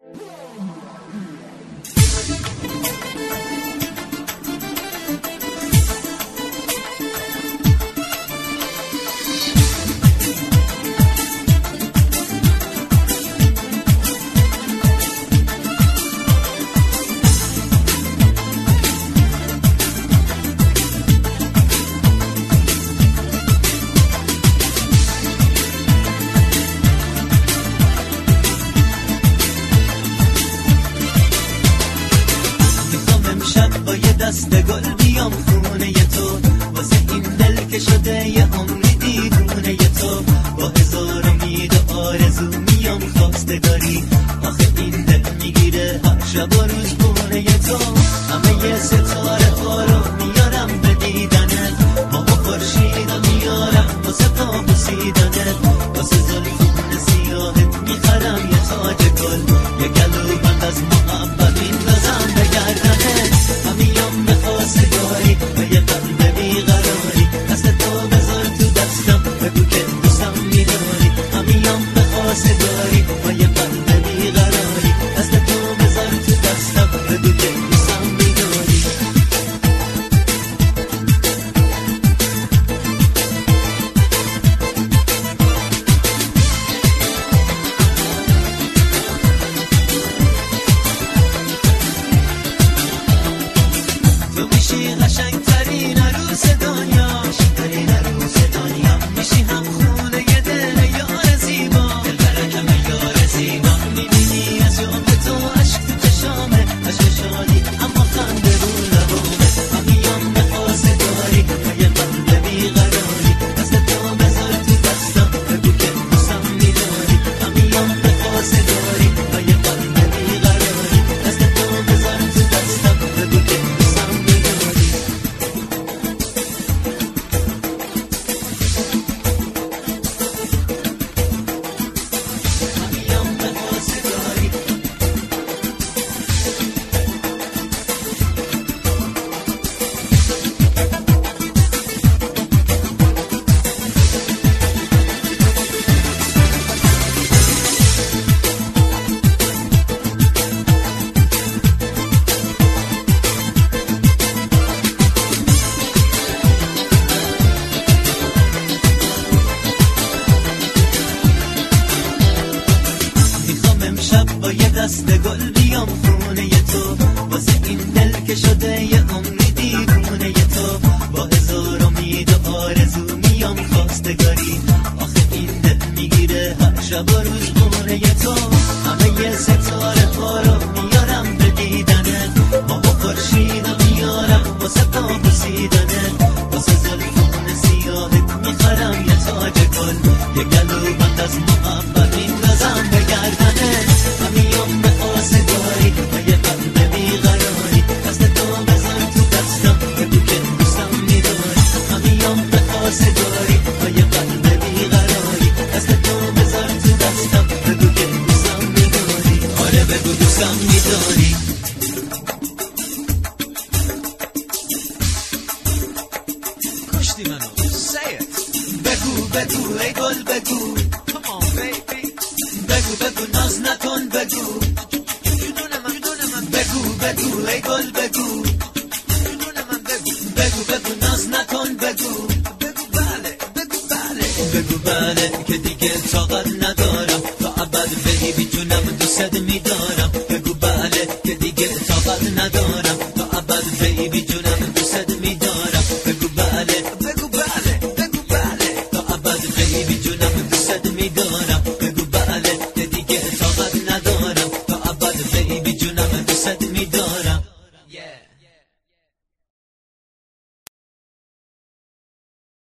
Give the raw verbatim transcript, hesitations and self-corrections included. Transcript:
دست گل بیام خونه تو، واسه این دل که شده یه عمری دیوونه تو، با هزار امید و آرزو میام خواستگاری، آخه این دل میگیره هر شب و روز خونه تو، همه یه ستاره ها رو میارم به دیدنت، ماه و خورشید رو میارم واسه پا بوسیدنت، واسه زلفون سیاهت میخرم یه تاج گل، یه گلو بند از محبت میندازم به گردنت، همیام به خواستگاری و یه قلب بیقراری، دست تو بذار تو دستم بگو که دوستم میداری، همیام به خواستگاری و یه قلب بیقراری، دست تو بذار تو دستم بگو که دوستم میداری. تو میشی قشنگترین عروس دنیا، قشنگترین عروس دنیا، میشی هم خونه یه دل یار زیبا، دل برکم یار زیبا، میبینی از جام تو عشق تو چشامه، عشق شادی اما خنده رو لبامه، همیام به خواستگاری و یه قلب بیقراری، دست تو بذار تو دستم بگو که دوستم میداری، همیام به خواستگاری و یه قلب بیقراری، دست تو بذار تو دستم بگو که دوستم میداری. همیام به خواستگاری میخوام امشب با یه دست گل بیام خونه تو، واسه این دل که شده یه عمری دیوونه تو، با هزار امید و آرزو میام خواستگاری، آخه این دل میگیره هر شب و روز خونه تو، همه یه ستاره ها رو میارم به دیدنت، ماه و خورشید رو میارم واسه پا بوسیدنت، واسه زلفون سیاهت میخرم یه تاج گل، یه گلو بند از محبت میندازم به گردنت، همیام به خواستگاری و یه قلب بیقراری، دست تو بذار تو دستم بگو که دوستم میداری، همیام به خواستگاری و یه قلب بیقراری، دست تو بذار تو دستم بگو که دوستم میداری، آره بگو دوستم میداری. کشتی منو say it. بگو بگو ای گل بگو come on baby، بگو بگو ناز نکن بگو جنون من جنون من، بگو بگو ای گل بگو جنون من، بگو بگو بگو ناز نکن بگو بگو بله بگو بله بگو بله که دیگه طاقت ندارم، تا ابد بیبی جونم دوست میدارم، بگو بله که دیگه طاقت ندارم، تا ابد بیبی جونم دوست میدارم، بگو بله بگو بله بگو بله، تا ابد بیبی جونم دوست میدارم.